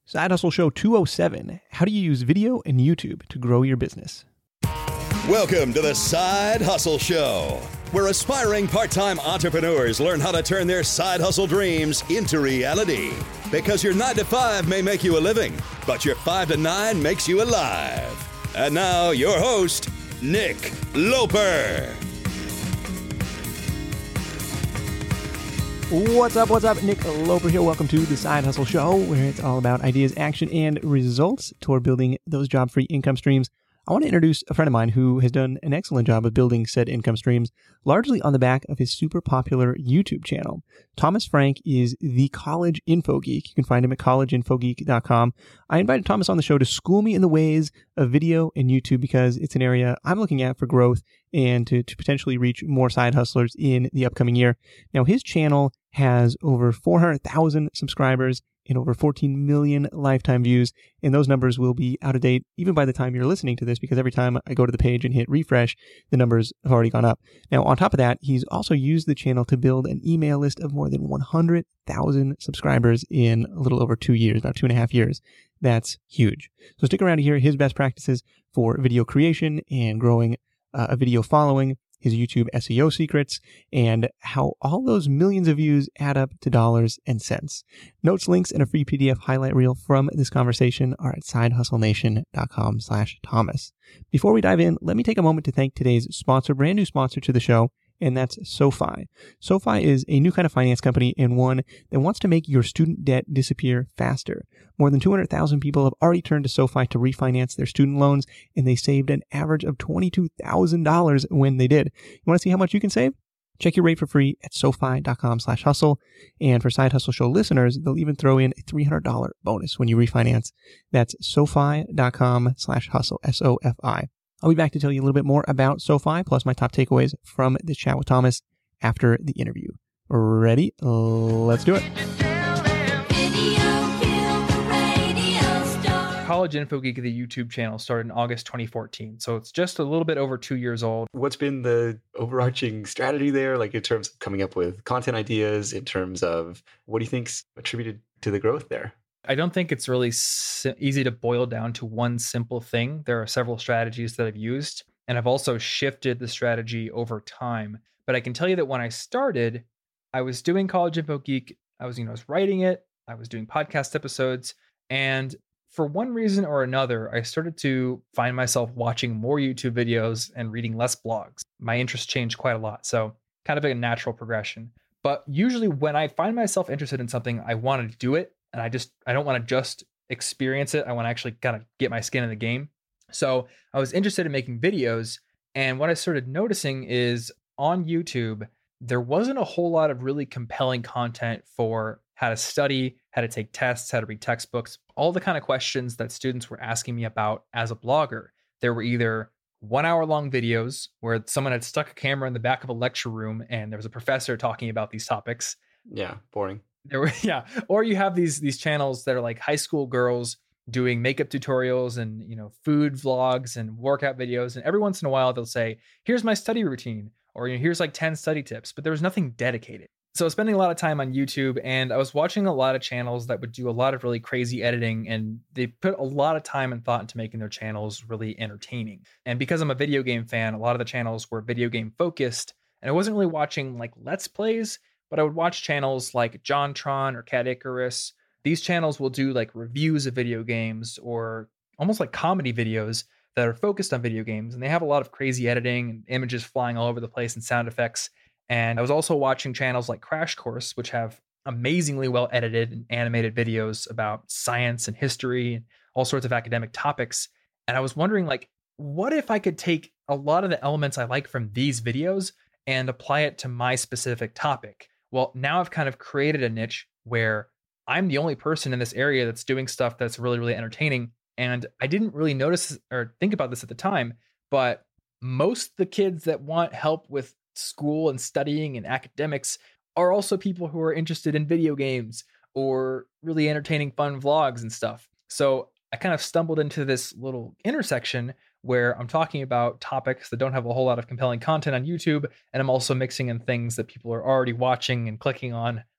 Side Hustle Show 207. How do you use video and YouTube to grow your business? Welcome to the Side Hustle Show, where aspiring part-time entrepreneurs learn how to turn their side hustle dreams into reality. Because your 9 to 5 may make you a living, but your 5 to 9 makes you alive. And now, your host, Nick Loper. What's up? Nick Loper here. Welcome to the Side Hustle Show, where it's all about ideas, action, and results toward building those job-free income streams. I want to introduce a friend of mine who has done an excellent job of building said income streams, largely on the back of his super popular YouTube channel. Thomas Frank is the College Info Geek. You can find him at collegeinfogeek.com. I invited Thomas on the show to school me in the ways of video and YouTube because it's an area I'm looking at for growth and to potentially reach more side hustlers in the upcoming year. Now, his channel has over 400,000 subscribers and over 14 million lifetime views. And those numbers will be out of date even by the time you're listening to this, because every time I go to the page and hit refresh, the numbers have already gone up. Now, on top of that, he's also used the channel to build an email list of more than 100,000 subscribers in a little over 2 years, about 2.5 years. That's huge. So stick around to hear his best practices for video creation and growing a video following, his YouTube SEO secrets, and how all those millions of views add up to dollars and cents. Notes, links, and a free PDF highlight reel from this conversation are at sidehustlenation.com/Thomas. Before we dive in, let me take a moment to thank today's sponsor, brand new sponsor to the show, and that's SoFi. SoFi is a new kind of finance company and one that wants to make your student debt disappear faster. More than 200,000 people have already turned to SoFi to refinance their student loans, and they saved an average of $22,000 when they did. You want to see how much you can save? Check your rate for free at SoFi.com/hustle. And for Side Hustle Show listeners, they'll even throw in a $300 bonus when you refinance. That's SoFi.com/hustle, SoFi. I'll be back to tell you a little bit more about SoFi, plus my top takeaways from this chat with Thomas after the interview. Ready? Let's do it. College Info Geek, the YouTube channel, started in August 2014. So it's just a little bit over 2 years old. What's been the overarching strategy there, like in terms of coming up with content ideas, in terms of what do you think's attributed to the growth there? I don't think it's really easy to boil down to one simple thing. There are several strategies that I've used, and I've also shifted the strategy over time. But I can tell you that when I started, I was doing College Info Geek. I was writing it. I was doing podcast episodes. And for one reason or another, I started to find myself watching more YouTube videos and reading less blogs. My interest changed quite a lot. So kind of a natural progression. But usually when I find myself interested in something, I want to do it. And I don't want to just experience it. I want to actually kind of get my skin in the game. So I was interested in making videos. And what I started noticing is on YouTube, there wasn't a whole lot of really compelling content for how to study, how to take tests, how to read textbooks, all the kind of questions that students were asking me about as a blogger. There were either 1 hour long videos where someone had stuck a camera in the back of a lecture room and there was a professor talking about these topics. Yeah, boring. Or you have these channels that are like high school girls doing makeup tutorials and food vlogs and workout videos, and every once in a while they'll say, here's my study routine, or here's like 10 study tips, but there was nothing dedicated. So I was spending a lot of time on YouTube, and I was watching a lot of channels that would do a lot of really crazy editing, and they put a lot of time and thought into making their channels really entertaining. And because I'm a video game fan, a lot of the channels were video game focused, and I wasn't really watching like Let's Plays, but I would watch channels like JonTron or Cat Icarus. These channels will do like reviews of video games or almost like comedy videos that are focused on video games. And they have a lot of crazy editing and images flying all over the place and sound effects. And I was also watching channels like Crash Course, which have amazingly well edited and animated videos about science and history and all sorts of academic topics. And I was wondering, like, what if I could take a lot of the elements I like from these videos and apply it to my specific topic? Well, now I've kind of created a niche where I'm the only person in this area that's doing stuff that's really, really entertaining. And I didn't really notice or think about this at the time, but most of the kids that want help with school and studying and academics are also people who are interested in video games or really entertaining fun vlogs and stuff. So I kind of stumbled into this little intersection where I'm talking about topics that don't have a whole lot of compelling content on YouTube, and I'm also mixing in things that people are already watching and clicking on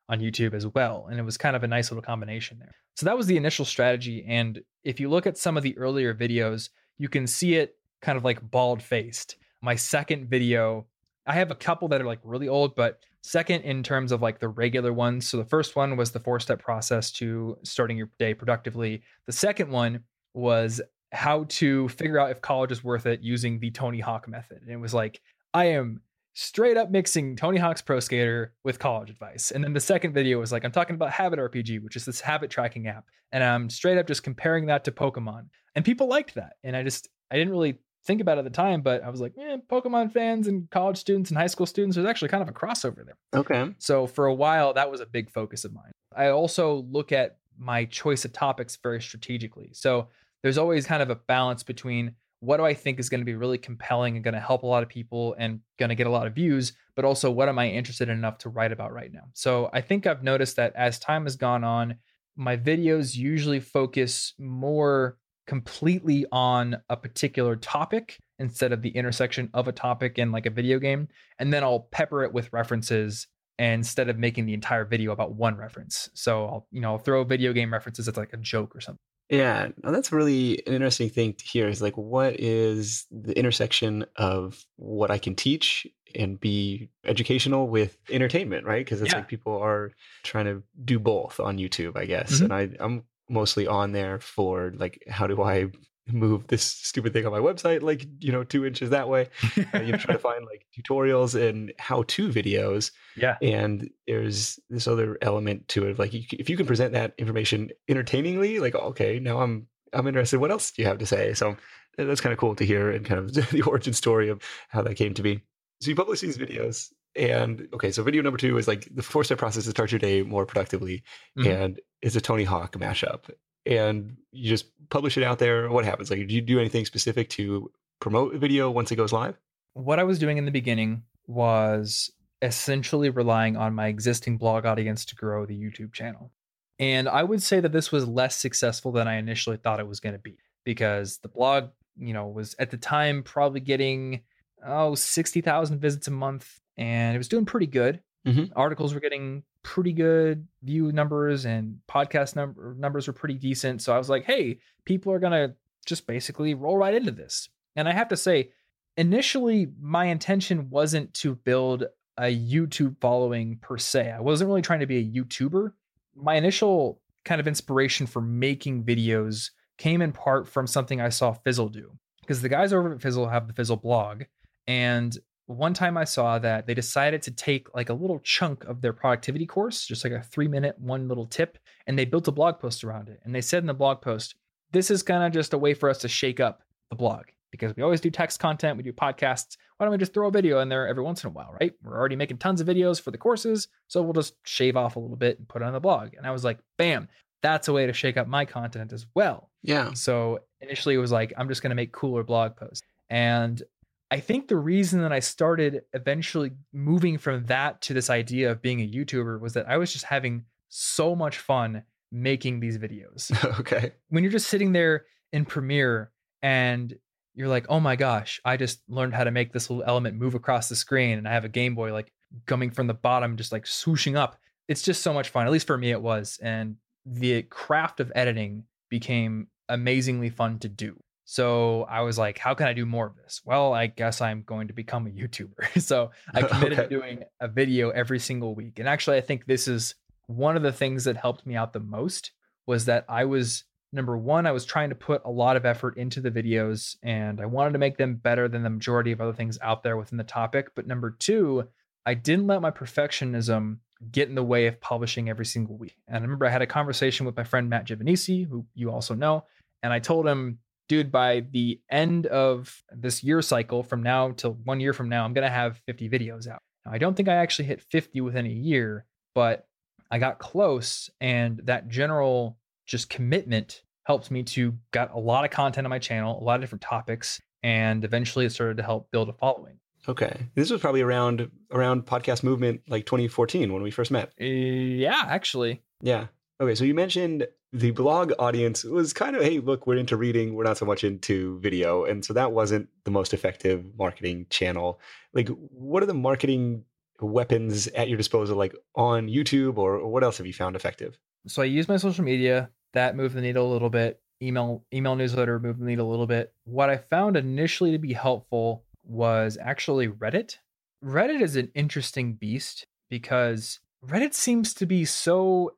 on YouTube as well. And it was kind of a nice little combination there. So that was the initial strategy. And if you look at some of the earlier videos, you can see it kind of like bald faced. My second video, I have a couple that are like really old, but second in terms of like the regular ones. So the first one was the 4-step process to starting your day productively. The second one was how to figure out if college is worth it using the Tony Hawk method. And it was like, I am straight up mixing Tony Hawk's Pro Skater with college advice. And then the second video was like, I'm talking about Habit RPG, which is this habit tracking app. And I'm straight up just comparing that to Pokemon. And people liked that. And I didn't really think about it at the time, but I was like, Pokemon fans and college students and high school students, there's actually kind of a crossover there. Okay. So for a while, that was a big focus of mine. I also look at my choice of topics very strategically. So there's always kind of a balance between what do I think is going to be really compelling and going to help a lot of people and going to get a lot of views, but also what am I interested in enough to write about right now? So I think I've noticed that as time has gone on, my videos usually focus more completely on a particular topic instead of the intersection of a topic in like a video game. And then I'll pepper it with references instead of making the entire video about one reference. So I'll throw video game references as like a joke or something. Yeah, no, that's really an interesting thing to hear is like, what is the intersection of what I can teach and be educational with entertainment, right? Because it's like people are trying to do both on YouTube, I guess. Mm-hmm. And I'm mostly on there for like, how do I move this stupid thing on my website, like, 2 inches that way. Try to find like tutorials and how-to videos. Yeah. And there's this other element to it. Like if you can present that information entertainingly, like, okay, now I'm interested. What else do you have to say? So that's kind of cool to hear and kind of the origin story of how that came to be. So you publish these videos. And okay, so video number 2 is like the 4-step process to start your day more productively. Mm-hmm. And it's a Tony Hawk mashup. And you just publish it out there. What happens? Like, do you do anything specific to promote a video once it goes live? What I was doing in the beginning was essentially relying on my existing blog audience to grow the YouTube channel. And I would say that this was less successful than I initially thought it was going to be, because the blog, was at the time probably getting 60,000 visits a month, and it was doing pretty good. Mm-hmm. Articles were getting pretty good view numbers, and podcast numbers were pretty decent. So I was like, hey, people are going to just basically roll right into this. And I have to say, initially, my intention wasn't to build a YouTube following per se. I wasn't really trying to be a YouTuber. My initial kind of inspiration for making videos came in part from something I saw Fizzle do, because the guys over at Fizzle have the Fizzle blog. And one time I saw that they decided to take like a little chunk of their productivity course, just like a 3-minute, one little tip, and they built a blog post around it. And they said in the blog post, this is kind of just a way for us to shake up the blog, because we always do text content, we do podcasts. Why don't we just throw a video in there every once in a while, right? We're already making tons of videos for the courses, so we'll just shave off a little bit and put it on the blog. And I was like, bam, that's a way to shake up my content as well. Yeah. So initially it was like, I'm just going to make cooler blog posts. And I think the reason that I started eventually moving from that to this idea of being a YouTuber was that I was just having so much fun making these videos. Okay. When you're just sitting there in Premiere and you're like, oh my gosh, I just learned how to make this little element move across the screen, and I have a Game Boy like coming from the bottom, just like swooshing up. It's just so much fun. At least for me, it was. And the craft of editing became amazingly fun to do. So I was like, how can I do more of this? Well, I guess I'm going to become a YouTuber. So I committed to doing a video every single week. And actually, I think this is one of the things that helped me out the most, was that I was, number one, I was trying to put a lot of effort into the videos, and I wanted to make them better than the majority of other things out there within the topic. But number two, I didn't let my perfectionism get in the way of publishing every single week. And I remember I had a conversation with my friend Matt Giovanisi, who you also know, and I told him, dude, by the end of this year cycle, from now till 1 year from now, I'm going to have 50 videos out. Now, I don't think I actually hit 50 within a year, but I got close, and that general just commitment helped me to got a lot of content on my channel, a lot of different topics, and eventually it started to help build a following. Okay. This was probably around podcast movement, like 2014 when we first met. Yeah, actually. Yeah. Okay. So you mentioned the blog audience was kind of, hey, look, we're into reading. We're not so much into video. And so that wasn't the most effective marketing channel. Like, what are the marketing weapons at your disposal, like on YouTube, or what else have you found effective? So I use my social media. That moved the needle a little bit. Email newsletter moved the needle a little bit. What I found initially to be helpful was actually Reddit. Reddit is an interesting beast because Reddit seems to be so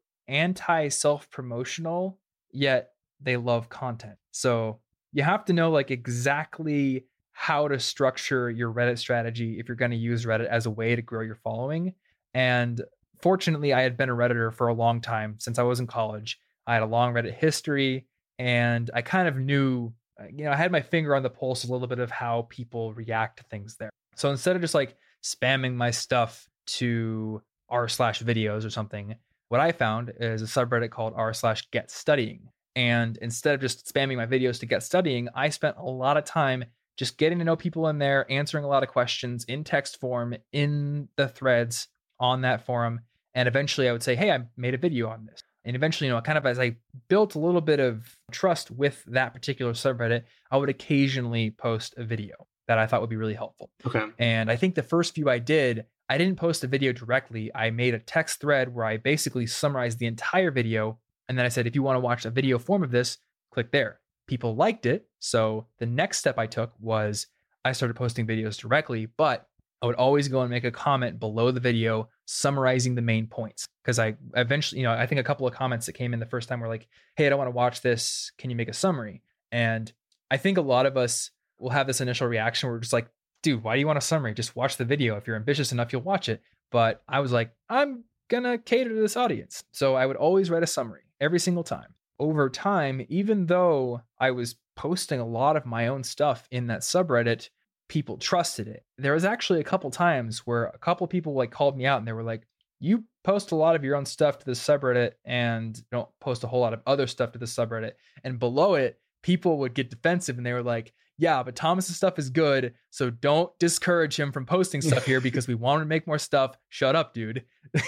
anti-self-promotional, yet they love content. So you have to know like exactly how to structure your Reddit strategy if you're going to use Reddit as a way to grow your following. And fortunately, I had been a Redditor for a long time since I was in college. I had a long Reddit history, and I kind of knew, I had my finger on the pulse a little bit of how people react to things there. So instead of just like spamming my stuff to r/videos or something, what I found is a subreddit called r/getstudying. And instead of just spamming my videos to get studying, I spent a lot of time just getting to know people in there, answering a lot of questions in text form, in the threads on that forum. And eventually I would say, hey, I made a video on this. And eventually, kind of as I built a little bit of trust with that particular subreddit, I would occasionally post a video that I thought would be really helpful. Okay. And I think the first few I didn't post a video directly. I made a text thread where I basically summarized the entire video. And then I said, if you want to watch a video form of this, click there. People liked it. So the next step I took was I started posting videos directly, but I would always go and make a comment below the video summarizing the main points. Because I eventually, I think a couple of comments that came in the first time were like, hey, I don't want to watch this. Can you make a summary? And I think a lot of us will have this initial reaction where we're just like, dude, why do you want a summary? Just watch the video. If you're ambitious enough, you'll watch it. But I was like, I'm going to cater to this audience. So I would always write a summary every single time. Over time, even though I was posting a lot of my own stuff in that subreddit, people trusted it. There was actually a couple times where a couple people like called me out and they were like, you post a lot of your own stuff to the subreddit and don't post a whole lot of other stuff to the subreddit. And below it, people would get defensive and they were like, yeah, but Thomas's stuff is good. So don't discourage him from posting stuff here because we want him to make more stuff. Shut up, dude.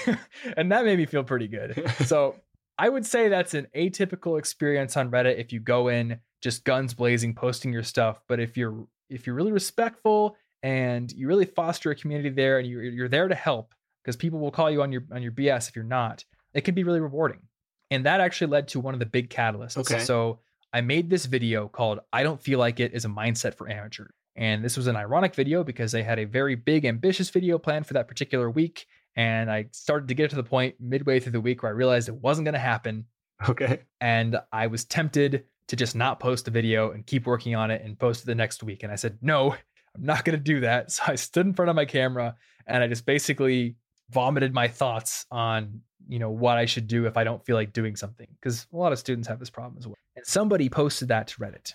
And that made me feel pretty good. So I would say that's an atypical experience on Reddit if you go in just guns blazing, posting your stuff. But if you're really respectful and you really foster a community there and you're there to help, because people will call you on your BS if you're not, it can be really rewarding. And that actually led to one of the big catalysts. Okay. So I made this video called I Don't Feel Like It is a Mindset for Amateurs. And this was an ironic video because they had a very big, ambitious video planned for that particular week. And I started to get to the point midway through the week where I realized it wasn't going to happen. Okay. And I was tempted to just not post the video and keep working on it and post it the next week. And I said, no, I'm not going to do that. So I stood in front of my camera and I just basically vomited my thoughts on, what I should do if I don't feel like doing something. Because a lot of students have this problem as well. And somebody posted that to Reddit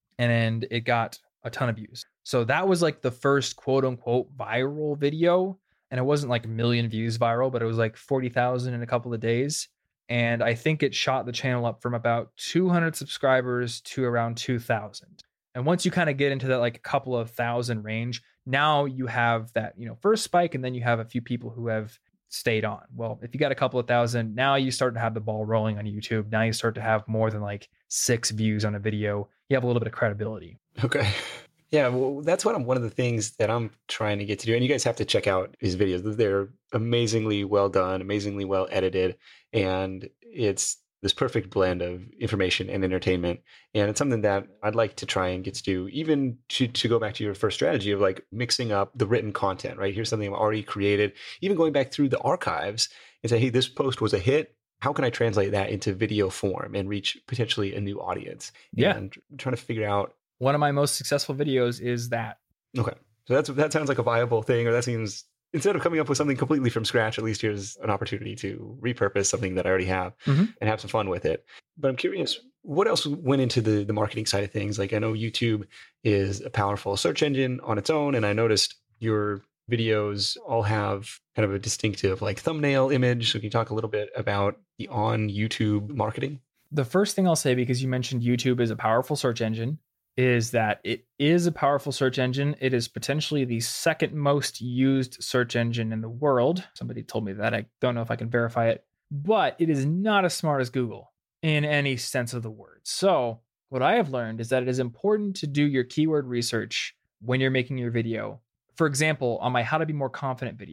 and it got a ton of views. So that was like the first quote unquote viral video. And it wasn't like a million views viral, but it was like 40,000 in a couple of days. And I think it shot the channel up from about 200 subscribers to around 2,000. And once you kind of get into that like a couple of thousand range, now you have that, first spike, and then you have a few people who have stayed on. Well, if you got a couple of thousand, now you start to have the ball rolling on YouTube. Now you start to have more than like 6 views on a video. You have a little bit of credibility. Okay. Yeah, well, that's one of the things that I'm trying to get to do. And you guys have to check out his videos. They're amazingly well done, amazingly well edited. And it's this perfect blend of information and entertainment. And it's something that I'd like to try and get to do, even to go back to your first strategy of like mixing up the written content, right? Here's something I've already created, even going back through the archives and say, hey, this post was a hit. How can I translate that into video form and reach potentially a new audience? Yeah. And trying to figure out. One of my most successful videos is that. Okay. So that sounds like a viable thing, or that seems, instead of coming up with something completely from scratch, at least here's an opportunity to repurpose something that I already have and have some fun with it. But I'm curious, what else went into the marketing side of things? Like I know YouTube is a powerful search engine on its own, and I noticed your videos all have kind of a distinctive like thumbnail image. So can you talk a little bit about the on YouTube marketing? The first thing I'll say, because you mentioned YouTube is a powerful search engine, is that it is a powerful search engine. It is potentially the second most used search engine in the world. Somebody told me that. I don't know if I can verify it, but it is not as smart as Google in any sense of the word. So what I have learned is that it is important to do your keyword research when you're making your video. For example, on my How to Be More Confident video,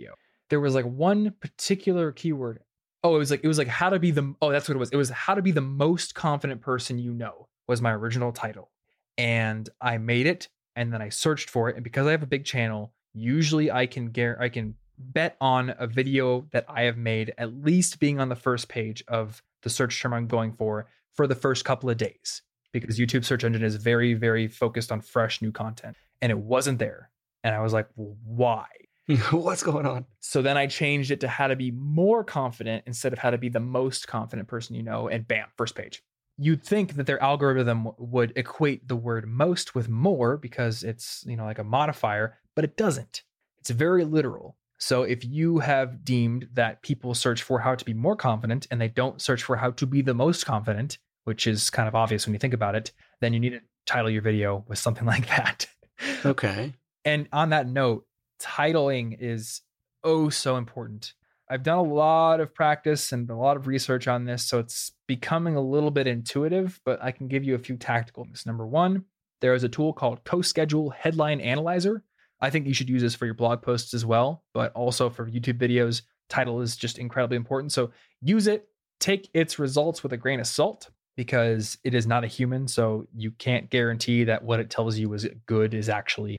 there was like one particular keyword. Oh, it was like how to be the, oh, that's what it was. It was how to be the most confident person you know was my original title. And I made it and then I searched for it. And because I have a big channel, usually I can bet on a video that I have made at least being on the first page of the search term I'm going for the first couple of days, because YouTube search engine is very, very focused on fresh new content. And it wasn't there. And I was like, well, why? What's going on? So then I changed it to how to be more confident instead of how to be the most confident person you know, and bam, first page. You'd think that their algorithm would equate the word most with more because it's, like a modifier, but it doesn't. It's very literal. So if you have deemed that people search for how to be more confident and they don't search for how to be the most confident, which is kind of obvious when you think about it, then you need to title your video with something like that. Okay. And on that note, titling is so important. I've done a lot of practice and a lot of research on this, so it's becoming a little bit intuitive, but I can give you a few tactical things. Number one, there is a tool called CoSchedule Headline Analyzer. I think you should use this for your blog posts as well, but also for YouTube videos. Title is just incredibly important. So use it, take its results with a grain of salt, because it is not a human. So you can't guarantee that what it tells you is good is actually,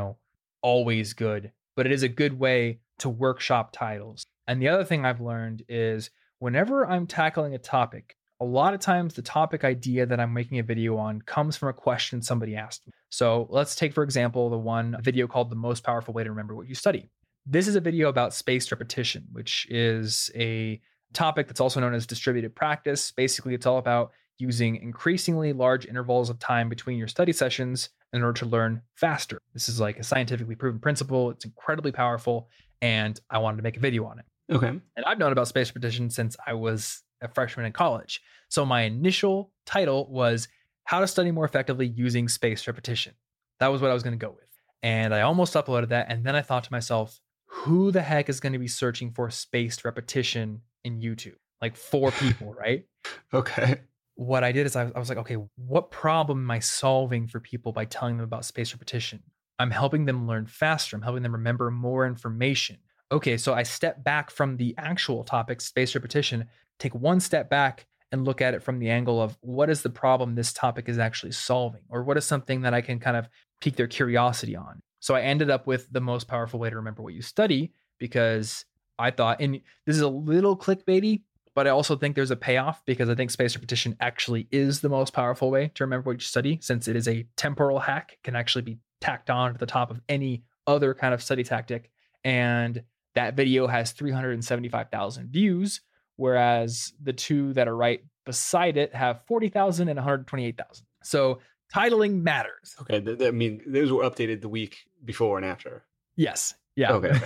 always good, but it is a good way to workshop titles. And the other thing I've learned is whenever I'm tackling a topic, a lot of times the topic idea that I'm making a video on comes from a question somebody asked me. So let's take, for example, the one video called The Most Powerful Way to Remember What You Study. This is a video about spaced repetition, which is a topic that's also known as distributed practice. Basically, it's all about using increasingly large intervals of time between your study sessions in order to learn faster. This is like a scientifically proven principle. It's incredibly powerful, and I wanted to make a video on it. Okay. And I've known about spaced repetition since I was a freshman in college. So my initial title was How to Study More Effectively Using Spaced Repetition. That was what I was going to go with. And I almost uploaded that. And then I thought to myself, who the heck is going to be searching for spaced repetition in YouTube? Like 4 people, right? Okay. What I did is I was like, okay, what problem am I solving for people by telling them about spaced repetition? I'm helping them learn faster. I'm helping them remember more information. Okay, so I step back from the actual topic, spaced repetition, take one step back and look at it from the angle of what is the problem this topic is actually solving, or what is something that I can kind of pique their curiosity on. So I ended up with The Most Powerful Way to Remember What You Study, because I thought, and this is a little clickbaity, but I also think there's a payoff, because I think spaced repetition actually is the most powerful way to remember what you study, since it is a temporal hack. It can actually be tacked on to the top of any other kind of study tactic. And that video has 375,000 views, whereas the two that are right beside it have 40,000 and 128,000. So titling matters. Okay. I mean, those were updated the week before and after. Yes. Yeah. Okay.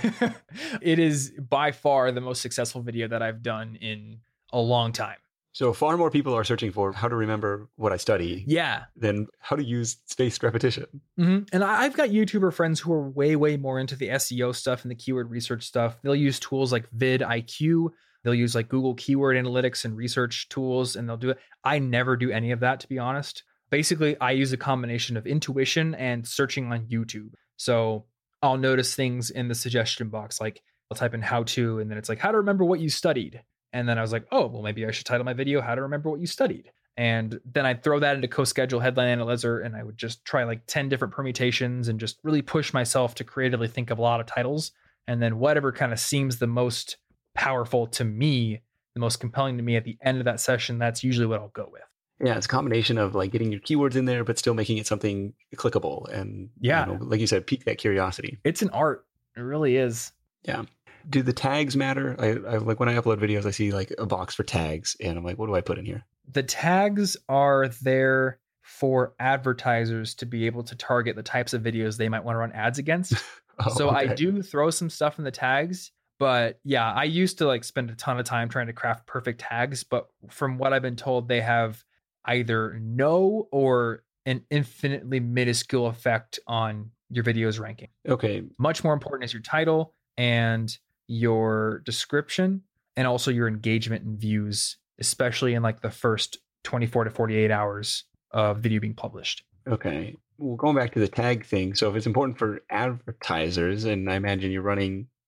It is by far the most successful video that I've done in a long time. So far more people are searching for how to remember what I study than how to use spaced repetition. Mm-hmm. And I've got YouTuber friends who are way, way more into the SEO stuff and the keyword research stuff. They'll use tools like vidIQ. They'll use like Google keyword analytics and research tools, and they'll do it. I never do any of that, to be honest. Basically, I use a combination of intuition and searching on YouTube. So I'll notice things in the suggestion box, like I'll type in how to, and then it's like how to remember what you studied. And then I was like, oh, well, maybe I should title my video How to Remember What You Studied. And then I'd throw that into CoSchedule Headline Analyzer, and I would just try like 10 different permutations and just really push myself to creatively think of a lot of titles. And then whatever kind of seems the most powerful to me, the most compelling to me at the end of that session, that's usually what I'll go with. Yeah, it's a combination of like getting your keywords in there, but still making it something clickable. And like you said, pique that curiosity. It's an art. It really is. Yeah. Do the tags matter? I like when I upload videos, I see like a box for tags, and I'm like, what do I put in here? The tags are there for advertisers to be able to target the types of videos they might want to run ads against. Okay. I do throw some stuff in the tags, but yeah, I used to like spend a ton of time trying to craft perfect tags, but from what I've been told, they have either no or an infinitely minuscule effect on your video's ranking. Okay. Much more important is your title and your description, and also your engagement and views, especially in like the first 24 to 48 hours of video being published. Okay. Well, going back to the tag thing. So if it's important for advertisers, and I imagine you're running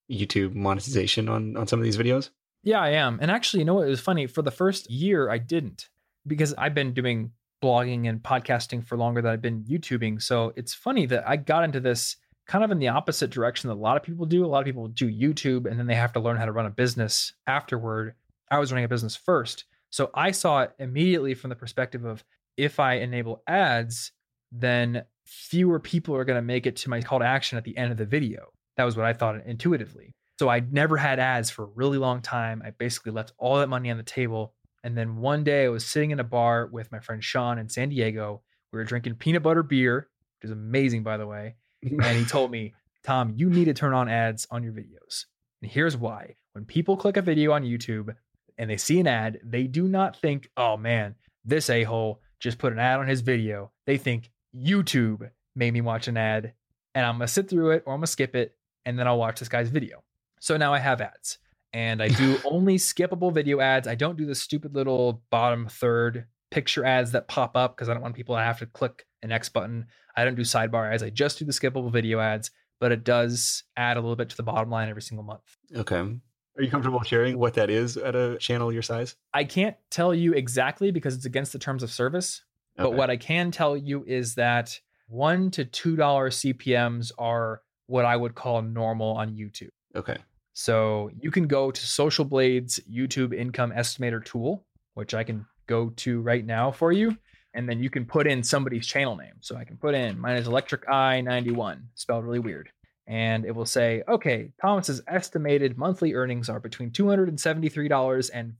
YouTube monetization on some of these videos? Yeah, I am. And actually, you know what? It was funny. For the first year, I didn't, because I've been doing blogging and podcasting for longer than I've been YouTubing. So it's funny that I got into this kind of in the opposite direction that a lot of people do. A lot of people do YouTube and then they have to learn how to run a business afterward. I was running a business first. So I saw it immediately from the perspective of, if I enable ads, then fewer people are going to make it to my call to action at the end of the video. That was what I thought intuitively. So I never had ads for a really long time. I basically left all that money on the table. And then one day I was sitting in a bar with my friend Sean in San Diego. We were drinking peanut butter beer, which is amazing, by the way. And he told me, Tom, you need to turn on ads on your videos. And here's why. When people click a video on YouTube and they see an ad, they do not think, oh man, this a-hole just put an ad on his video. They think YouTube made me watch an ad and I'm going to sit through it or I'm going to skip it and then I'll watch this guy's video. So now I have ads and I do only skippable video ads. I don't do the stupid little bottom third picture ads that pop up because I don't want people to have to click an X button. I don't do sidebar ads. I just do the skippable video ads, but it does add a little bit to the bottom line every single month. Okay. Are you comfortable sharing what that is at a channel your size? I can't tell you exactly because it's against the terms of service. Okay. But what I can tell you is that $1 to $2 CPMs are what I would call normal on YouTube. Okay. So you can go to Social Blade's YouTube income estimator tool, which I can go to right now for you. And then you can put in somebody's channel name. So I can put in, mine is Electric Eye 91, spelled really weird. And it will say, okay, Thomas's estimated monthly earnings are between $273 and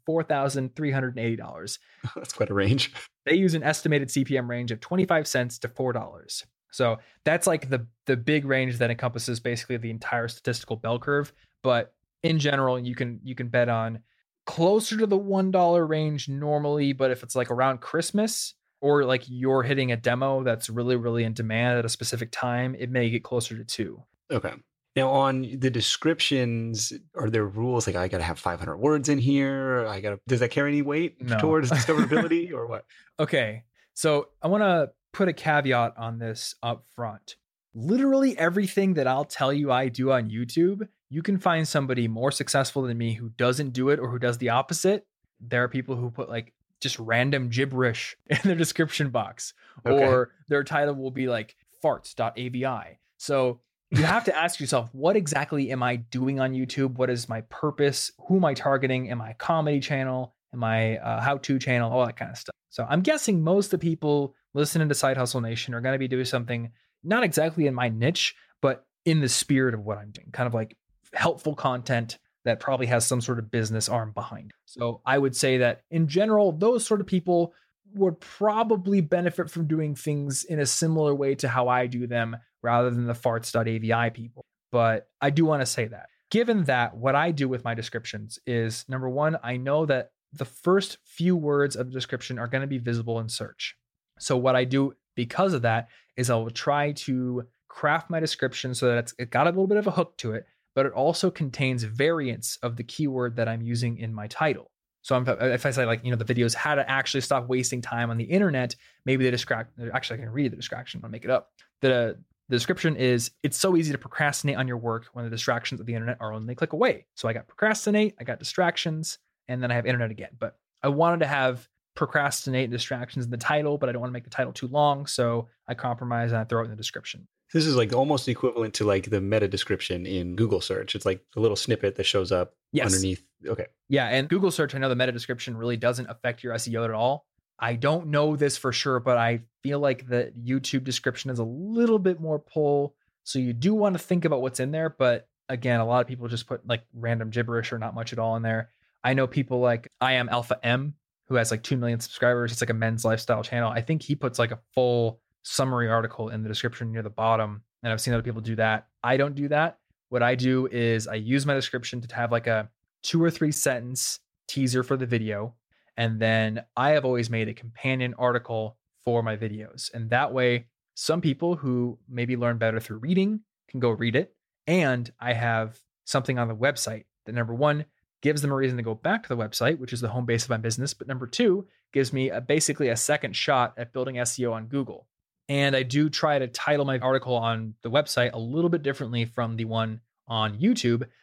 $4,380. That's quite a range. They use an estimated CPM range of 25 cents to $4. So that's like the big range that encompasses basically the entire statistical bell curve. But in general, you can bet on closer to the $1 range normally. But if it's like around Christmas or like you're hitting a demo that's really, really in demand at a specific time, it may get closer to $2. Okay. Now on the descriptions, are there rules like I got to have 500 words in here? Does that carry any weight towards discoverability or what? Okay. So I want to put a caveat on this up front. Literally everything that I'll tell you I do on YouTube, you can find somebody more successful than me who doesn't do it or who does the opposite. There are people who put like just random gibberish in their description box, or their title will be like farts.avi. So you have to ask yourself, what exactly am I doing on YouTube? What is my purpose? Who am I targeting? Am I a comedy channel? Am I a how-to channel? All that kind of stuff. So I'm guessing most of the people listening to Side Hustle Nation are going to be doing something not exactly in my niche, but in the spirit of what I'm doing, kind of like helpful content that probably has some sort of business arm behind it. So I would say that in general, those sort of people would probably benefit from doing things in a similar way to how I do them rather than the farts.avi people. But I do want to say that. Given that, what I do with my descriptions is, number one, I know that the first few words of the description are going to be visible in search. So what I do because of that is I will try to craft my description so that it got a little bit of a hook to it, but it also contains variants of the keyword that I'm using in my title. So if I say like, the video is how to actually stop wasting time on the internet, maybe actually I can read the distraction. I'll make it up. The description is, it's so easy to procrastinate on your work when the distractions of the internet are only a click away. So I got procrastinate, I got distractions, and then I have internet again. But I wanted to have procrastinate and distractions in the title, but I don't want to make the title too long. So I compromise and I throw it in the description. This is like almost equivalent to like the meta description in Google search. It's like a little snippet that shows up underneath. Okay. Yeah. And Google search, I know the meta description really doesn't affect your SEO at all. I don't know this for sure, but I feel like the YouTube description is a little bit more pull. So you do want to think about what's in there. But again, a lot of people just put like random gibberish or not much at all in there. I know people like I Am Alpha M, who has like 2 million subscribers. It's like a men's lifestyle channel. I think he puts like a full summary article in the description near the bottom. And I've seen other people do that. I don't do that. What I do is I use my description to have like a 2 or 3 sentence teaser for the video. And then I have always made a companion article for my videos. And that way, some people who maybe learn better through reading can go read it. And I have something on the website that, number one, gives them a reason to go back to the website, which is the home base of my business. But number two, gives me basically a second shot at building SEO on Google. And I do try to title my article on the website a little bit differently from the one on YouTube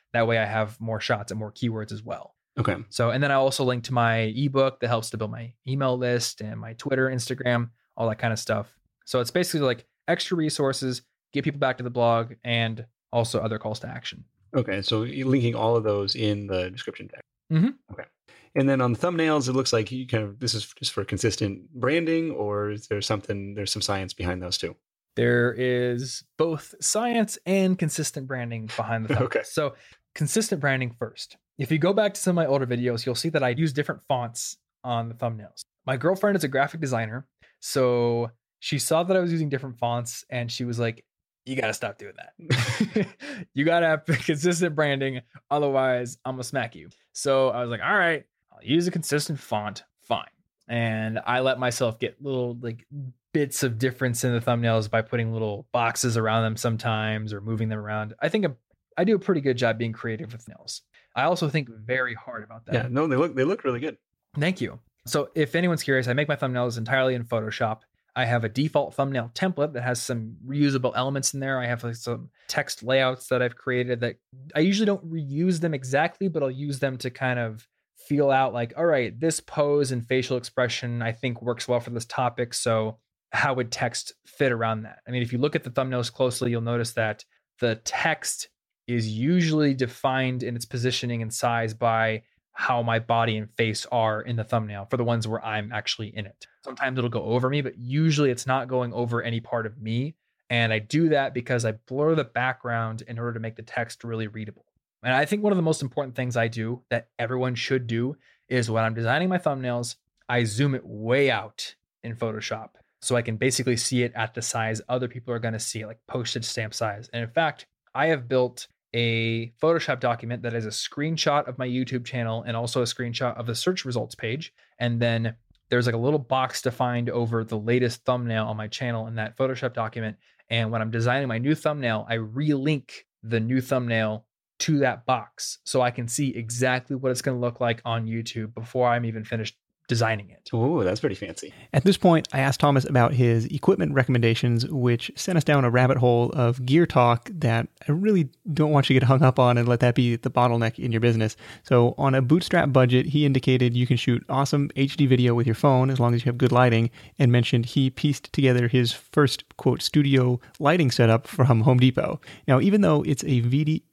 That way I have more shots and more keywords as well. Okay. So, and then I also link to my ebook that helps to build my email list and my Twitter, Instagram, all that kind of stuff. So it's basically like extra resources, get people back to the blog, and also other calls to action. Okay. So you're linking all of those in the description text. Mhm. Okay. And then on the thumbnails, it looks like you kind of, this is just for consistent branding, or is there something, there's some science behind those too? There is both science and consistent branding behind the thumbnails. Okay. So consistent branding first. If you go back to some of my older videos, you'll see that I use different fonts on the thumbnails. My girlfriend is a graphic designer, so she saw that I was using different fonts and she was like, you got to stop doing that. You got to have consistent branding. Otherwise, I'm going to smack you. So I was like, all right, I'll use a consistent font. Fine. And I let myself get little like bits of difference in the thumbnails by putting little boxes around them sometimes or moving them around. I think I do a pretty good job being creative with thumbnails. I also think very hard about that. Yeah, no, they look really good. Thank you. So if anyone's curious, I make my thumbnails entirely in Photoshop. I have a default thumbnail template that has some reusable elements in there. I have like some text layouts that I've created that I usually don't reuse them exactly, but I'll use them to kind of feel out like, all right, this pose and facial expression I think works well for this topic. So how would text fit around that? I mean, if you look at the thumbnails closely, you'll notice that the text is usually defined in its positioning and size by how my body and face are in the thumbnail for the ones where I'm actually in it. Sometimes it'll go over me, but usually it's not going over any part of me. And I do that because I blur the background in order to make the text really readable. And I think one of the most important things I do that everyone should do is when I'm designing my thumbnails, I zoom it way out in Photoshop so I can basically see it at the size other people are going to see it, like postage stamp size. And in fact, I have built a Photoshop document that is a screenshot of my YouTube channel and also a screenshot of the search results page. And then there's like a little box defined over the latest thumbnail on my channel in that Photoshop document. And when I'm designing my new thumbnail, I relink the new thumbnail to that box so I can see exactly what it's going to look like on YouTube before I'm even finished designing it. Oh, that's pretty fancy. At this point, I asked Thomas about his equipment recommendations, which sent us down a rabbit hole of gear talk that I really don't want you to get hung up on and let that be the bottleneck in your business. So on a bootstrap budget, he indicated you can shoot awesome HD video with your phone as long as you have good lighting, and mentioned he pieced together his first, quote, studio lighting setup from Home Depot. Now, even though it's a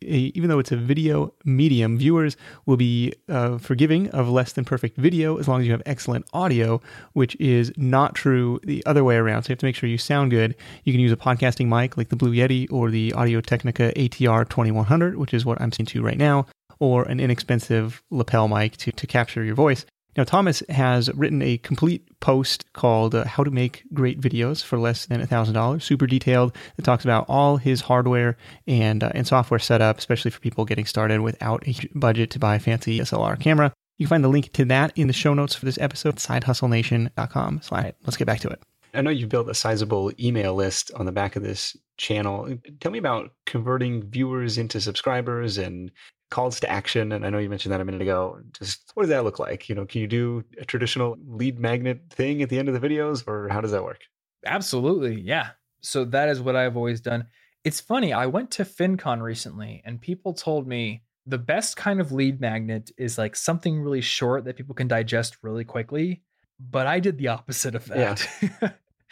video medium, viewers will be forgiving of less than perfect video as long as you have excellent audio, which is not true the other way around. So you have to make sure you sound good. You can use a podcasting mic like the Blue Yeti or the Audio-Technica ATR 2100, which is what I'm seeing to right now, or an inexpensive lapel mic to capture your voice. Now, Thomas has written a complete post called How to Make Great Videos for Less Than $1,000, super detailed, that talks about all his hardware and software setup, especially for people getting started without a budget to buy a fancy SLR camera. You can find the link to that in the show notes for this episode, sidehustlenation.com. So let's get back to it. I know you've built a sizable email list on the back of this channel. Tell me about converting viewers into subscribers and calls to action. And I know you mentioned that a minute ago. Just what does that look like? Can you do a traditional lead magnet thing at the end of the videos, or how does that work? Absolutely. Yeah. So that is what I've always done. It's funny. I went to FinCon recently and people told me the best kind of lead magnet is like something really short that people can digest really quickly. But I did the opposite of that. Yeah.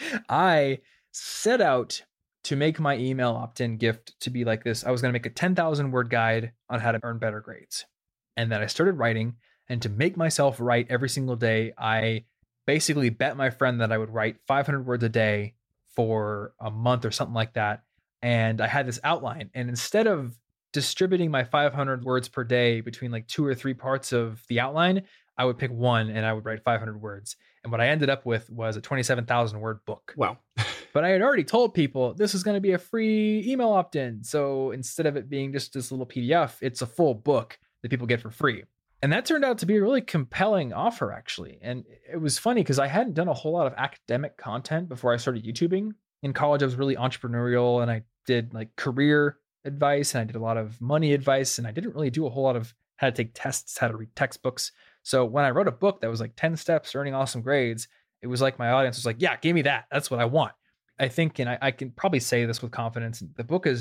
I set out to make my email opt-in gift to be like this. I was going to make a 10,000 word guide on how to earn better grades. And then I started writing, and to make myself write every single day, I basically bet my friend that I would write 500 words a day for a month or something like that. And I had this outline, and instead of distributing my 500 words per day between like 2 or 3 parts of the outline, I would pick one and I would write 500 words. And what I ended up with was a 27,000 word book. Wow. But I had already told people this is going to be a free email opt-in. So instead of it being just this little PDF, it's a full book that people get for free. And that turned out to be a really compelling offer, actually. And it was funny because I hadn't done a whole lot of academic content before I started YouTubing. In college, I was really entrepreneurial, and I did like career advice, and I did a lot of money advice, and I didn't really do a whole lot of how to take tests, how to read textbooks. So when I wrote a book that was like 10 steps to earning awesome grades, it was like my audience was like, yeah, give me that. That's what I want. I think, and I can probably say this with confidence, the book is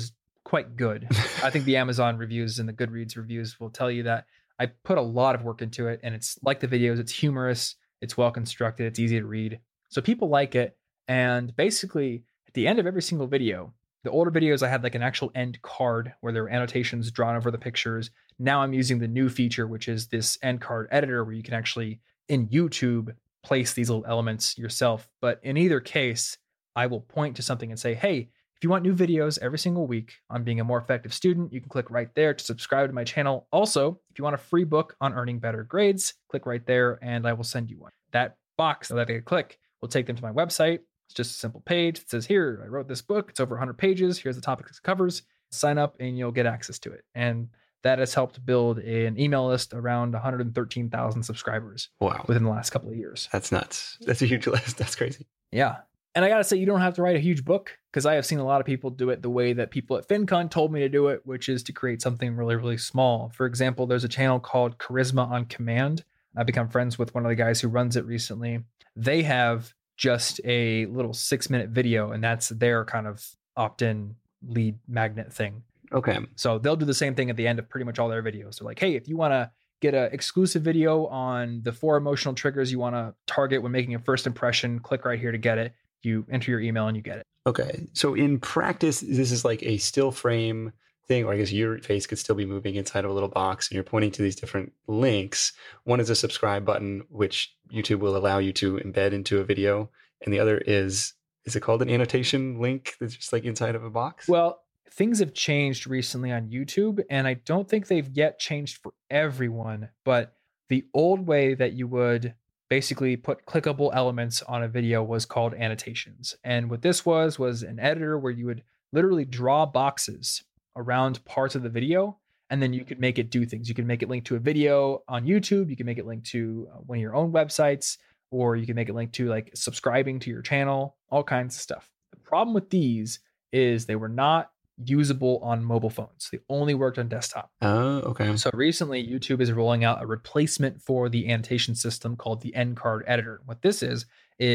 quite good. I think the Amazon reviews and the Goodreads reviews will tell you that I put a lot of work into it, and it's like the videos. It's humorous. It's well constructed. It's easy to read. So people like it. And basically at the end of every single video, the older videos, I had like an actual end card where there were annotations drawn over the pictures. Now I'm using the new feature, which is this end card editor where you can actually in YouTube place these little elements yourself. But in either case, I will point to something and say, hey, if you want new videos every single week on being a more effective student, you can click right there to subscribe to my channel. Also, if you want a free book on earning better grades, click right there and I will send you one. That box that I click will take them to my website. It's just a simple page. It says, here, I wrote this book. It's over 100 pages. Here's the topics it covers. Sign up and you'll get access to it. And that has helped build an email list around 113,000 subscribers. Wow. Within the last couple of years. That's nuts. That's a huge list. That's crazy. Yeah. And I got to say, you don't have to write a huge book, because I have seen a lot of people do it the way that people at FinCon told me to do it, which is to create something really, really small. For example, there's a channel called Charisma on Command. I've become friends with one of the guys who runs it recently. They have just a little 6-minute video, and that's their kind of opt-in lead magnet thing. Okay. So they'll do the same thing at the end of pretty much all their videos. They're like, hey, if you want to get an exclusive video on the 4 emotional triggers you want to target when making a first impression, click right here to get it. You enter your email and you get it. Okay. So in practice, this is like a still frame thing, or I guess your face could still be moving inside of a little box and you're pointing to these different links. One is a subscribe button, which YouTube will allow you to embed into a video. And the other is it called an annotation link that's just like inside of a box? Well, things have changed recently on YouTube, and I don't think they've yet changed for everyone, but the old way that you would basically put clickable elements on a video was called annotations. And what this was an editor where you would literally draw boxes around parts of the video, and then you could make it do things. You could make it link to a video on YouTube. You can make it link to one of your own websites, or you can make it link to like subscribing to your channel, all kinds of stuff. The problem with these is they were not usable on mobile phones. They only worked on desktop. Oh, okay. So recently, YouTube is rolling out a replacement for the annotation system called the End Card Editor. What this is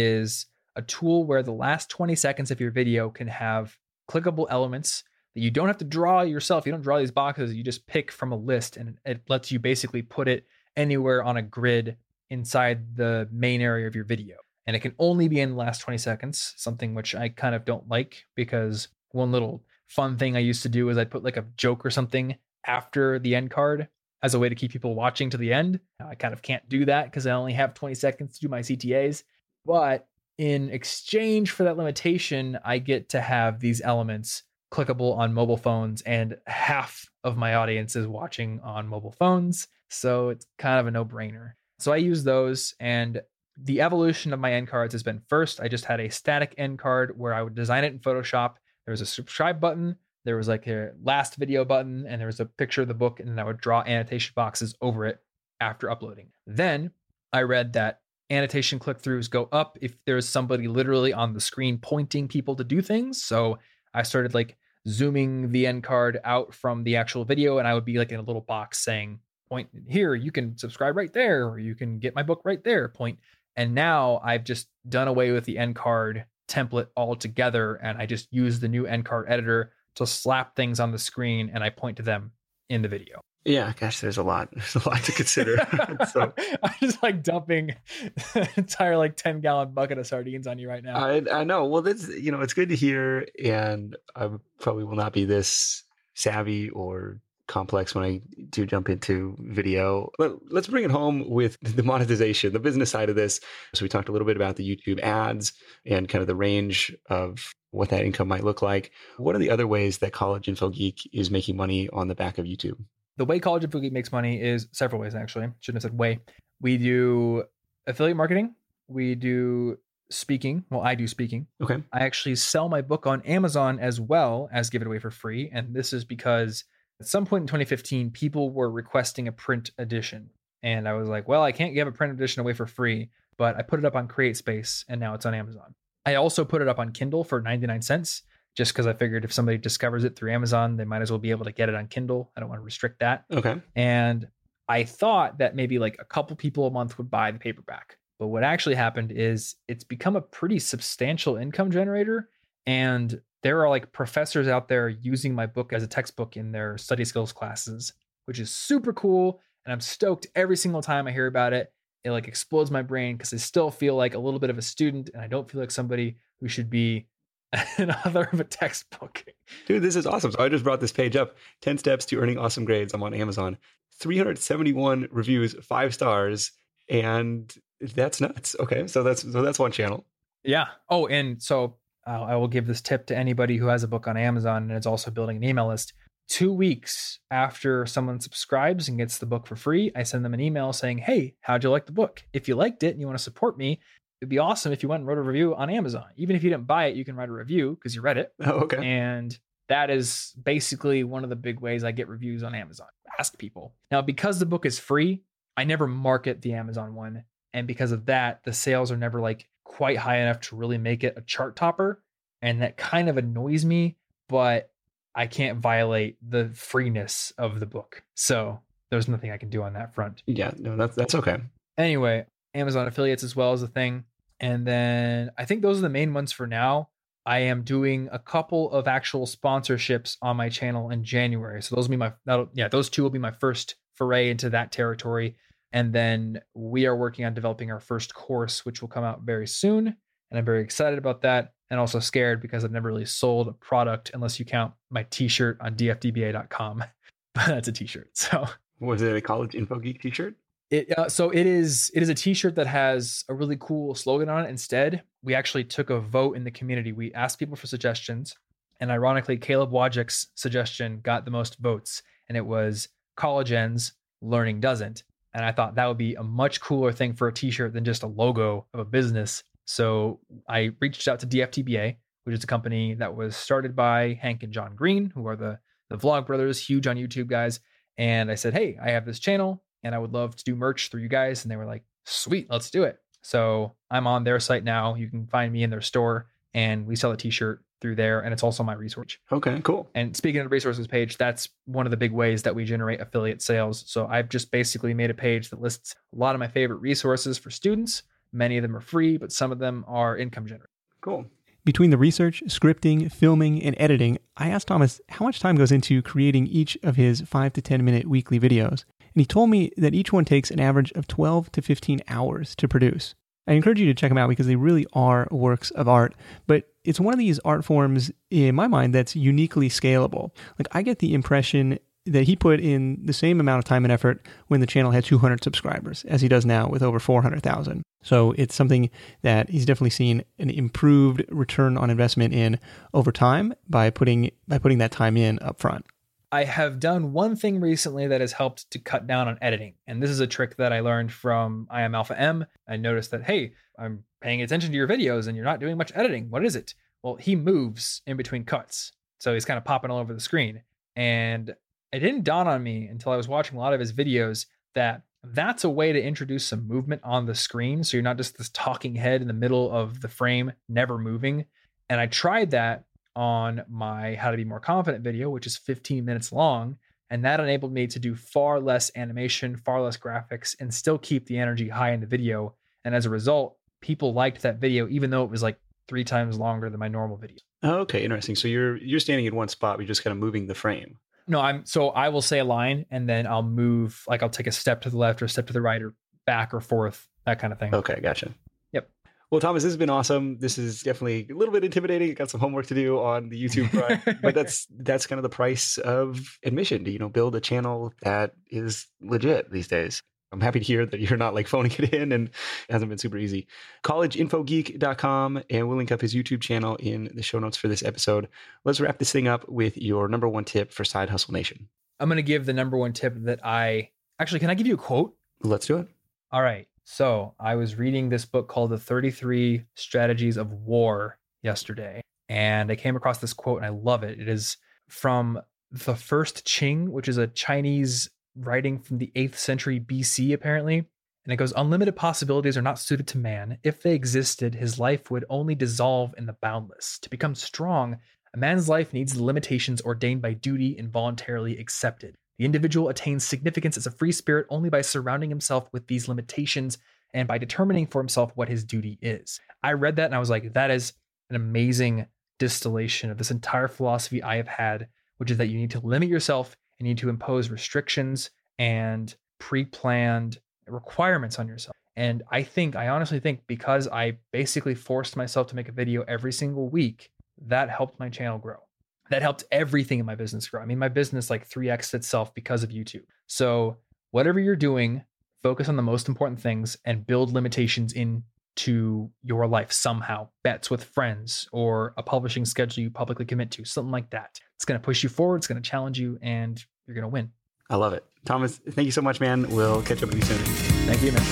a tool where the last 20 seconds of your video can have clickable elements that you don't have to draw yourself. You don't draw these boxes. You just pick from a list, and it lets you basically put it anywhere on a grid inside the main area of your video. And it can only be in the last 20 seconds, something which I kind of don't like, because one little fun thing I used to do is I'd put like a joke or something after the end card as a way to keep people watching to the end. Now, I kind of can't do that because I only have 20 seconds to do my CTAs. But in exchange for that limitation, I get to have these elements clickable on mobile phones, and half of my audience is watching on mobile phones. So it's kind of a no-brainer. So I use those, and the evolution of my end cards has been, first, I just had a static end card where I would design it in Photoshop. There was a subscribe button, there was like a last video button, and there was a picture of the book, and then I would draw annotation boxes over it after uploading. Then I read that annotation click-throughs go up if there's somebody literally on the screen pointing people to do things. So I started like zooming the end card out from the actual video, and I would be like in a little box saying, point here, you can subscribe right there, or you can get my book right there, point. And now I've just done away with the end card template altogether, and I just use the new end card editor to slap things on the screen, and I point to them in the video. Yeah, gosh, there's a lot to consider. So I'm just like dumping an entire like 10-gallon bucket of sardines on you right now. I know. Well, that's, it's good to hear, and I probably will not be this savvy or complex when I do jump into video. But let's bring it home with the monetization, the business side of this. So we talked a little bit about the YouTube ads and kind of the range of what that income might look like. What are the other ways that College Info Geek is making money on the back of YouTube? The way College Info Geek makes money is several ways, actually. Shouldn't have said way. We do affiliate marketing. We do speaking. Well, I do speaking. Okay. I actually sell my book on Amazon as well as give it away for free. And this is because at some point in 2015, people were requesting a print edition. And I was like, well, I can't give a print edition away for free, but I put it up on CreateSpace, and now it's on Amazon. I also put it up on Kindle for 99 cents, just because I figured if somebody discovers it through Amazon, they might as well be able to get it on Kindle. I don't want to restrict that. Okay. And I thought that maybe like a couple people a month would buy the paperback. But what actually happened is it's become a pretty substantial income generator. And there are like professors out there using my book as a textbook in their study skills classes, which is super cool. And I'm stoked every single time I hear about it. It like explodes my brain because I still feel like a little bit of a student and I don't feel like somebody who should be an author of a textbook. Dude, this is awesome. So I just brought this page up. 10 steps to earning awesome grades. I'm on Amazon. 371 reviews, 5 stars, and that's nuts. Okay, so that's one channel. Yeah. Oh, and so I will give this tip to anybody who has a book on Amazon and is also building an email list. 2 weeks after someone subscribes and gets the book for free, I send them an email saying, hey, how'd you like the book? If you liked it and you want to support me, it'd be awesome if you went and wrote a review on Amazon. Even if you didn't buy it, you can write a review because you read it. Oh, okay. And that is basically one of the big ways I get reviews on Amazon. Ask people. Now, because the book is free, I never market the Amazon one. And because of that, the sales are never like quite high enough to really make it a chart topper. And that kind of annoys me, but I can't violate the freeness of the book. So there's nothing I can do on that front. Yeah, no, that's okay. Anyway, Amazon affiliates as well as a thing. And then I think those are the main ones for now. I am doing a couple of actual sponsorships on my channel in January. So those will be those two will be my first foray into that territory. And then we are working on developing our first course, which will come out very soon. And I'm very excited about that. And also scared because I've never really sold a product unless you count my t-shirt on dfdba.com. But that's a t-shirt. So was it a College Info Geek t-shirt? So it is a t-shirt that has a really cool slogan on it. Instead, we actually took a vote in the community. We asked people for suggestions. And ironically, Caleb Wojcik's suggestion got the most votes. And it was college ends, learning doesn't. And I thought that would be a much cooler thing for a t-shirt than just a logo of a business. So I reached out to DFTBA, which is a company that was started by Hank and John Green, who are the Vlog Brothers, huge on YouTube guys. And I said, hey, I have this channel and I would love to do merch through you guys. And they were like, sweet, let's do it. So I'm on their site now. You can find me in their store and we sell a t-shirt through there. And it's also my resource. Okay, cool. And speaking of the resources page, that's one of the big ways that we generate affiliate sales. So I've just basically made a page that lists a lot of my favorite resources for students. Many of them are free, but some of them are income generating. Cool. Between the research, scripting, filming, and editing, I asked Thomas how much time goes into creating each of his 5 to 10 minute weekly videos. And he told me that each one takes an average of 12 to 15 hours to produce. I encourage you to check them out because they really are works of art, but it's one of these art forms in my mind that's uniquely scalable. Like I get the impression that he put in the same amount of time and effort when the channel had 200 subscribers as he does now with over 400,000. So it's something that he's definitely seen an improved return on investment in over time by putting that time in up front. I have done one thing recently that has helped to cut down on editing. And this is a trick that I learned from I Am Alpha M. I noticed that, hey, I'm paying attention to your videos and you're not doing much editing. What is it? Well, he moves in between cuts. So he's kind of popping all over the screen. And it didn't dawn on me until I was watching a lot of his videos that that's a way to introduce some movement on the screen. So you're not just this talking head in the middle of the frame, never moving. And I tried that on my How to Be More Confident video, which is 15 minutes long. And that enabled me to do far less animation, far less graphics, and still keep the energy high in the video. And as a result, people liked that video, even though it was like 3 times longer than my normal video. Okay, interesting. So you're standing in one spot, but you're just kind of moving the frame. No, I will say a line and then I'll move, like I'll take a step to the left or a step to the right or back or forth, that kind of thing. Okay, gotcha. Yep. Well, Thomas, this has been awesome. This is definitely a little bit intimidating. Got some homework to do on the YouTube front, but that's kind of the price of admission to, build a channel that is legit these days. I'm happy to hear that you're not like phoning it in and it hasn't been super easy. collegeinfogeek.com, and we'll link up his YouTube channel in the show notes for this episode. Let's wrap this thing up with your number one tip for Side Hustle Nation. I'm going to give the number one tip that can I give you a quote? Let's do it. All right. So I was reading this book called The 33 Strategies of War yesterday, and I came across this quote and I love it. It is from the First Qing, which is a Chinese writing from the 8th century BC, apparently. And it goes, unlimited possibilities are not suited to man. If they existed, his life would only dissolve in the boundless. To become strong, a man's life needs the limitations ordained by duty and voluntarily accepted. The individual attains significance as a free spirit only by surrounding himself with these limitations and by determining for himself what his duty is. I read that and I was like, that is an amazing distillation of this entire philosophy I have had, which is that you need to limit yourself and you need to impose restrictions and pre-planned requirements on yourself. And I honestly think because I basically forced myself to make a video every single week, that helped my channel grow. That helped everything in my business grow. I mean, my business like 3x'd itself because of YouTube. So whatever you're doing, focus on the most important things and build limitations into your life somehow. Bets with friends or a publishing schedule you publicly commit to, something like that. It's going to push you forward. It's going to challenge you and you're going to win. I love it. Thomas, thank you so much, man. We'll catch up with you soon. Thank you, man.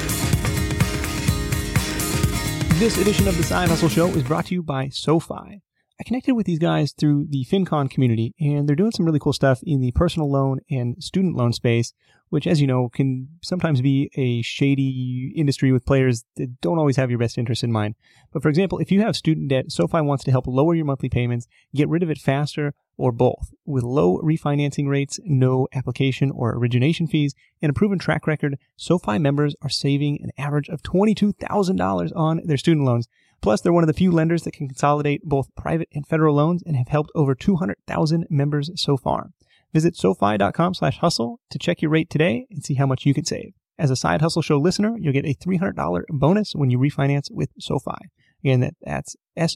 This edition of the Side Hustle Show is brought to you by SoFi. I connected with these guys through the FinCon community, and they're doing some really cool stuff in the personal loan and student loan space, which, as you know, can sometimes be a shady industry with players that don't always have your best interests in mind. But for example, if you have student debt, SoFi wants to help lower your monthly payments, get rid of it faster, or both. With low refinancing rates, no application or origination fees, and a proven track record, SoFi members are saving an average of $22,000 on their student loans. Plus, they're one of the few lenders that can consolidate both private and federal loans and have helped over 200,000 members so far. Visit SoFi.com/hustle to check your rate today and see how much you can save. As a Side Hustle Show listener, you'll get a $300 bonus when you refinance with SoFi. Again, that's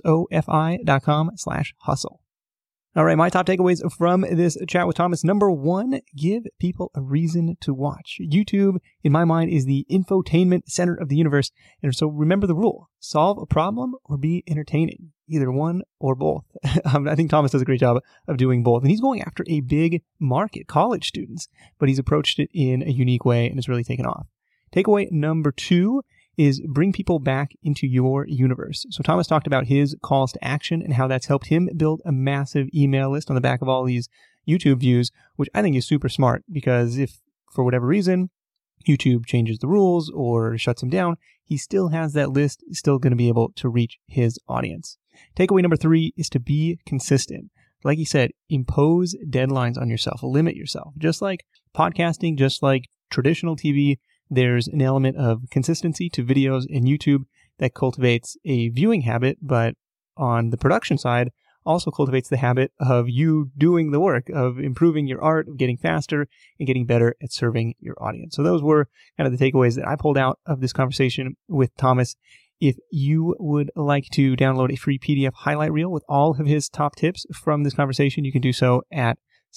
SoFi.com/hustle. All right, my top takeaways from this chat with Thomas. Number one, give people a reason to watch. YouTube, in my mind, is the infotainment center of the universe. And so remember the rule. Solve a problem or be entertaining. Either one or both. I think Thomas does a great job of doing both. And he's going after a big market, college students, but he's approached it in a unique way and it's really taken off. Takeaway number two is bring people back into your universe. So Thomas talked about his calls to action and how that's helped him build a massive email list on the back of all these YouTube views, which I think is super smart because if for whatever reason YouTube changes the rules or shuts him down, he still has that list, still going to be able to reach his audience. Takeaway number three is to be consistent. Like he said, impose deadlines on yourself, limit yourself. Just like podcasting, just like traditional TV, there's an element of consistency to videos in YouTube that cultivates a viewing habit, but on the production side, also cultivates the habit of you doing the work, of improving your art, of getting faster, and getting better at serving your audience. So those were kind of the takeaways that I pulled out of this conversation with Thomas. If you would like to download a free PDF highlight reel with all of his top tips from this conversation, you can do so at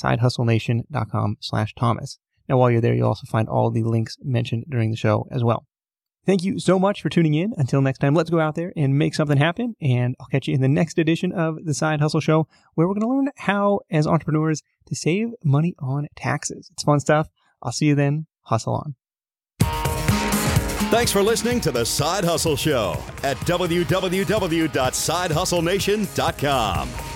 sidehustlenation.com/Thomas. Now, while you're there, you'll also find all the links mentioned during the show as well. Thank you so much for tuning in. Until next time, let's go out there and make something happen. And I'll catch you in the next edition of the Side Hustle Show, where we're going to learn how, as entrepreneurs, to save money on taxes. It's fun stuff. I'll see you then. Hustle on. Thanks for listening to the Side Hustle Show at www.sidehustlenation.com.